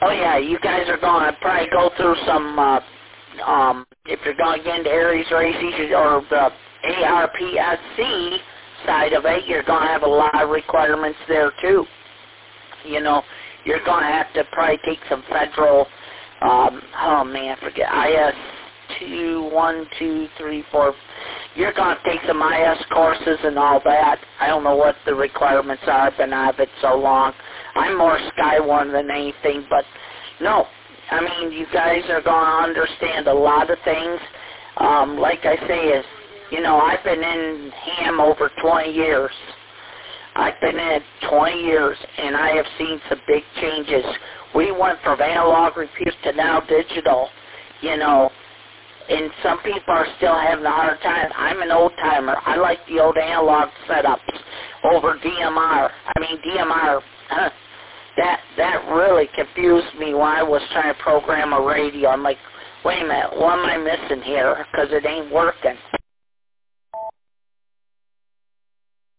Oh yeah, you guys are going to probably go through some, if you're going to get into Aries races or the ARPSC side of it, you're going to have a lot of requirements there too. You know, you're going to have to probably take some federal, oh man, I forget, IS 1, 2, 3, 4. You're going to take some IS courses and all that. I don't know what the requirements are. I've been out of it so long. I'm more Skywarn than anything, but no. I mean, you guys are going to understand a lot of things. Like I say, is, you know, I've been in ham over 20 years. I've been in it 20 years, and I have seen some big changes. We went from analog reviews to now digital, you know, and some people are still having a hard time. I'm an old-timer. I like the old analog setups over DMR. I mean, DMR, that really confused me when I was trying to program a radio. I'm like, wait a minute, what am I missing here? Because it ain't working.